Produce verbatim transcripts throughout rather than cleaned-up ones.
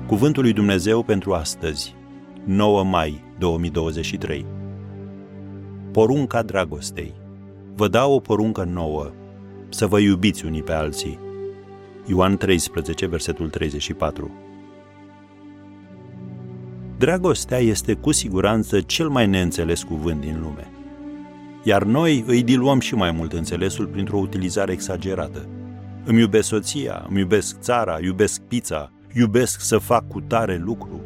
Cuvântul lui Dumnezeu pentru astăzi, nouă mai două mii douăzeci și trei. Porunca dragostei. Vă dau o poruncă nouă, să vă iubiți unii pe alții. Ioan treisprezece, versetul treizeci și patru. Dragostea este cu siguranță cel mai neînțeles cuvânt din lume. Iar noi îi diluăm și mai mult înțelesul printr-o utilizare exagerată. Îmi iubesc soția, îmi iubesc țara, iubesc pizza, iubesc să fac cu tare lucru.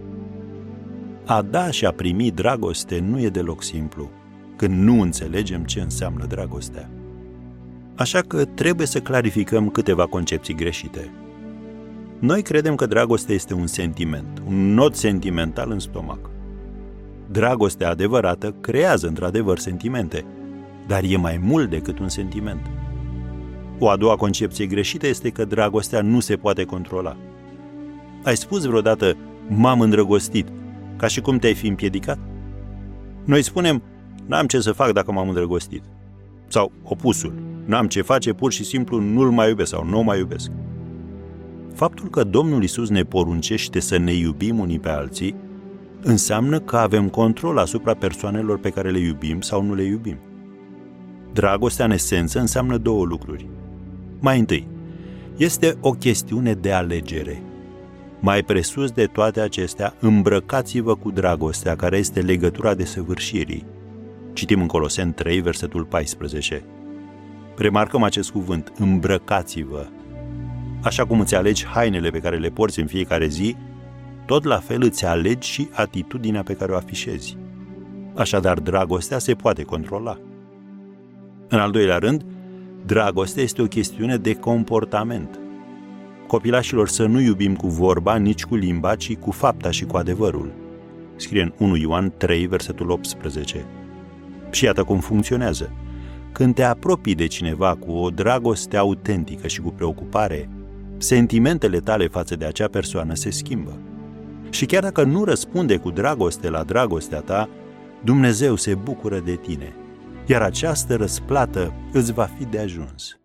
A da și a primi dragoste nu e deloc simplu, când nu înțelegem ce înseamnă dragostea. Așa că trebuie să clarificăm câteva concepții greșite. Noi credem că dragostea este un sentiment, un nod sentimental în stomac. Dragostea adevărată creează într-adevăr sentimente, dar e mai mult decât un sentiment. O a doua concepție greșită este că dragostea nu se poate controla. Ai spus vreodată, m-am îndrăgostit, ca și cum te-ai fi împiedicat? Noi spunem, n-am ce să fac dacă m-am îndrăgostit. Sau opusul, n-am ce face, pur și simplu nu-l mai iubesc sau nu o mai iubesc. Faptul că Domnul Iisus ne poruncește să ne iubim unii pe alții înseamnă că avem control asupra persoanelor pe care le iubim sau nu le iubim. Dragostea în esență înseamnă două lucruri. Mai întâi, este o chestiune de alegere. Mai presus de toate acestea, îmbrăcați-vă cu dragostea, care este legătura desăvârșirii. Citim în Coloseni trei, versetul paisprezece. Remarcăm acest cuvânt, îmbrăcați-vă. Așa cum îți alegi hainele pe care le porți în fiecare zi, tot la fel îți alegi și atitudinea pe care o afișezi. Așadar, dragostea se poate controla. În al doilea rând, dragostea este o chestiune de comportament. Copilașilor, să nu iubim cu vorba, nici cu limba, ci cu fapta și cu adevărul. Scrie în unu Ioan trei, versetul optsprezece. Și iată cum funcționează. Când te apropii de cineva cu o dragoste autentică și cu preocupare, sentimentele tale față de acea persoană se schimbă. Și chiar dacă nu răspunde cu dragoste la dragostea ta, Dumnezeu se bucură de tine, iar această răsplată îți va fi de ajuns.